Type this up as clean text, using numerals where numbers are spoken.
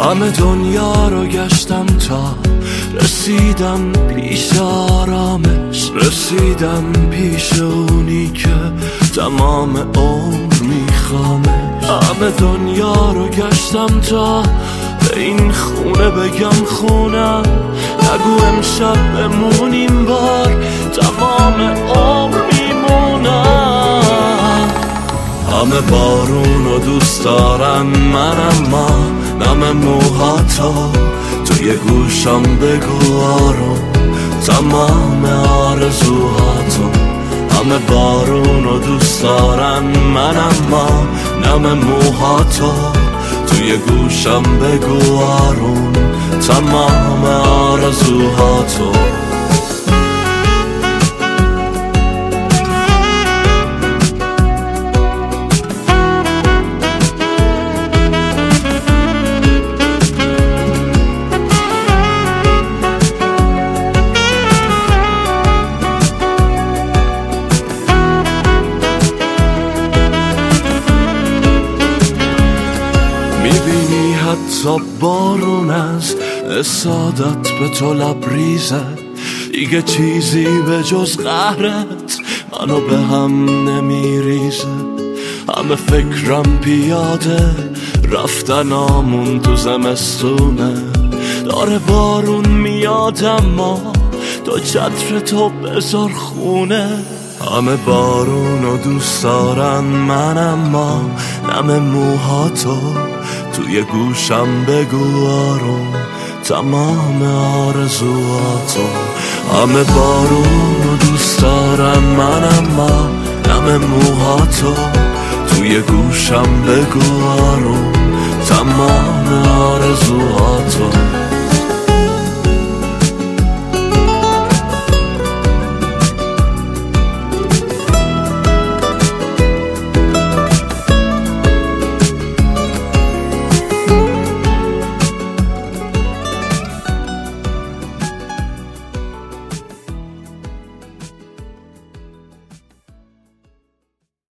همه دنیا رو گشتم تا رسیدم پیش آرامش، رسیدم پیش اونی که تمام عمر میخوامش. همه دنیا رو گشتم تا به این خونه بگم خونم، نگو امشب بمونیم بار تمام عمر میمونم. همه بارون رو دوست دارن من، اما نم موهاتو توی گوشم بگو آروم تمام آرزوهاتو. همه بارون رو دوست دارن من، اما نم موهاتو توی گوشم بگو آروم تمام آرزوهاتو. میبینی حتی بارون از اسادت به تو لبریزه، دیگه چیزی به جز قهرت منو به هم نمیریزه. همه فکرم پیاده رفتنامون تو زمستونه، داره بارون میاد اما تو چتر تو بذار خونه. همه بارونو دوست دارن من، اما نم موهاتو توی گوشم بگو آروم تمام آرزوهاتو. همه بارونو دوست دارن من، اما نم موهاتو توی گوشم بگو آروم تمام